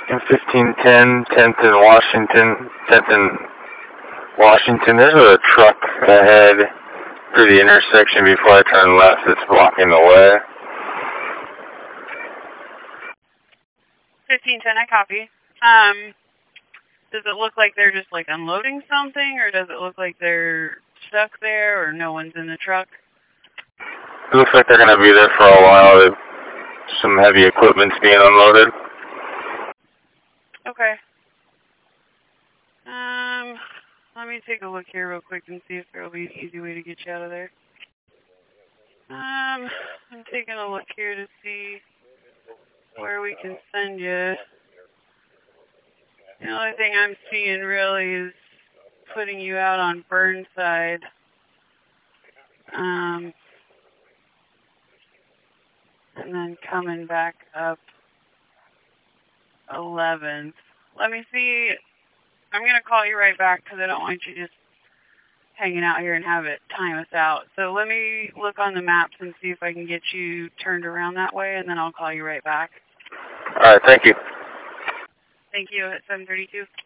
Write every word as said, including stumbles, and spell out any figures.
In fifteen ten, tenth in Washington, tenth in Washington, there's a truck ahead through the intersection before I turn left that's blocking the way. fifteen ten, I copy. Um, does it look like they're just like unloading something, or does it look like they're stuck there, or no one's in the truck? It looks like they're going to be there for a while. Some heavy equipment's being unloaded. Okay. Um, let me take a look here real quick and see if there will be an easy way to get you out of there. Um, I'm taking a look here to see where we can send you. The only thing I'm seeing really is putting you out on Burnside. Um, and then coming back up eleventh. Let me see. I'm going to call you right back because I don't want you just hanging out here and have it time us out. So let me look on the maps and see if I can get you turned around that way, and then I'll call you right back. All right, thank you. Thank you at seven thirty-two.